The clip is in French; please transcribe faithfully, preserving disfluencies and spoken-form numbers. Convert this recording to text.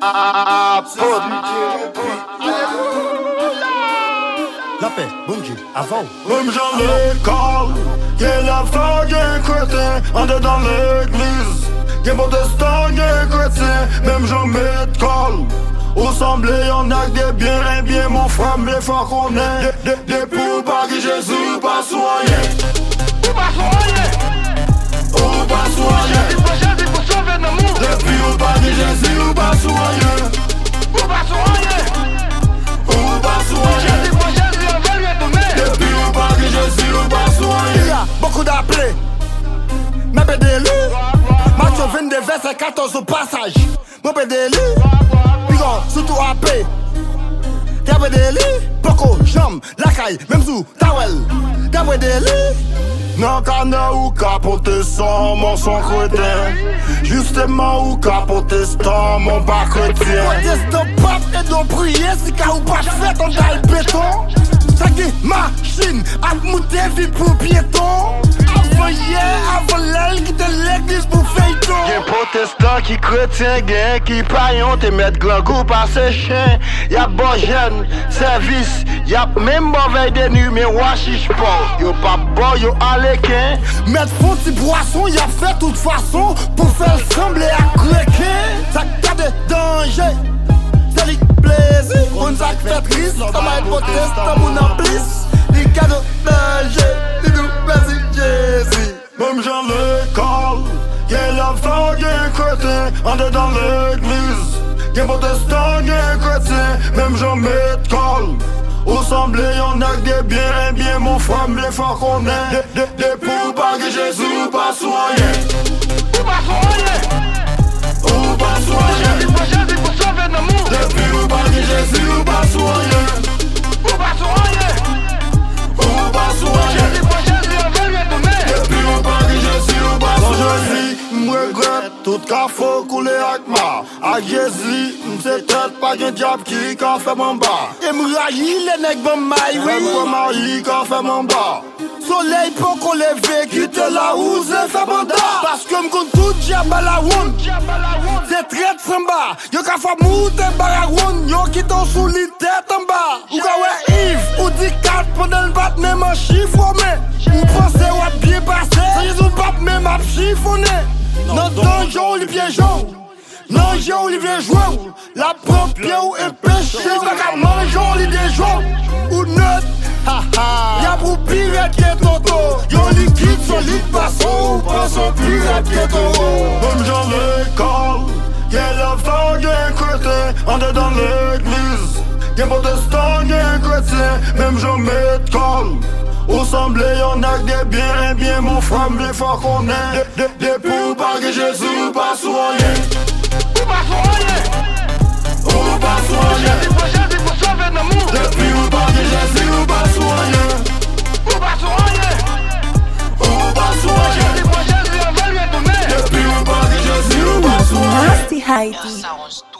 La paix, bon Dieu, avant. Même j'en l'école, y'a la foi, y'a un chrétien, on est dans l'église. Y'a protestant, y'a un chrétien, même j'en m'école. Au semblé, y'en a que des biens, et bien mon frère, mais faut qu'on ait des, des, des pour pas que Jésus pas soigné. Ou pas soigné. Ou pas soigné. Jésus pour Jésus pour sauver nos mondes. Depuis ou pas que Jésus ou pas soigné. Ou pas soigné. Ou pas soigné. Jésus pour Jésus, on veut lui donner. Depuis ou pas que Jésus ou pas soigné. Il y a beaucoup d'appelés, mais pas d'élu. Matthieu vingt-deux, verset quatorze au passage. Moi pas d'élu. Surtout à paix. T'as des lits, Poco, Jam, Lacaille, même Zou, Tawel. T'as des lits. Non, cana ou capoter sans mon son chrétien. Justement ou capoter sans mon pas chrétien. Protestant pape et donc prier si car ou pas fait on a le béton. Ça qui machine à monter vie pour piéton. Avant hier, avant l'aile qui de l'église pour feuilleton. Y'a protestant qui chrétien, gain qui paillon, te mettre grand goût par ses chiens. Y'a bon jeune, service, y'a même mauvais de nuit, mais wachiche pas. Yo pas bon, yo aléquin. Mettre fond petit boisson, y'a fait toute façon pour faire sembler à craquer. Ça a de danger, c'est le plaisir. On s'est fait triste, ça m'a protestant, mon emplice. Les cadeaux danger, les nous, vas-y, Jésus. Même j'en l'école, y'a la foi, y'a un chrétien, on est dans l'église. Y'a protestant, y'a un chrétien, même j'en m'école. Au semblé, y'en a que des biens, et bien mon frère, mais faut qu'on ait des, des, des pour pas que Jésus pas soigné. Ou pas soigné. Ou pas soigné. Jésus pour Jésus pour sauver nos mondes. Depuis ou pas que Jésus ou pas soigné. Ou pas soigné. Ou pas soigné. Jésus pour Jésus, on veut lui donner. Depuis ou pas que Jésus ou pas soigné. Quand je vis, m'regrette tout qu'a faut couler avec moi. A Jésus, c'est peut-être pas qu'un diable qui qu'a fait mon bas. Et m'raillit les nègres bon maille, oui. Même moi mari qu'a fait mon bas. Soleil pour qu'on lever, quitte la housse et fait mandat. Parce que m'compte tout diable à la ronde. C'est très samba. Yo ka fa moute bararoun. Yo qui t'en sous les têtes en bas. Ou ka ouais Yves, ou dit quatre pendant le bat même en chiffre, mais ou pensez ou a bien passé. Ça y est, ou pas même à chiffonner. Non, donjon, les piégeons. Non, j'ai Olivier Jouan. La propre ou un péché. Pas qu'à manger, les déjouans. Ou neutre. Y'a pour pire que Toto. Yo liquide, solide, passons. Passons pire que Toto. Même j'en l'école, y'a la foi, y'a un chrétien, on est dans l'église. Y'a protestant, y'a un chrétien, même j'en m'école. Au semblé, y'en a que des biens, et bien mon frère, mais faut qu'on ait des, des, des pour pas que Jésus pas soigné. Ou pas soigné. Ou pas soigné. Jésus pour Jésus pour sauver nos mondes. Depuis ou pas que Jésus ou pas soigné. Ou pas soigné. Ou pas soigné. Jésus pour Jésus, on veut lui donner. Depuis ou pas que Jésus ou pas soigné. Nasty Heidi.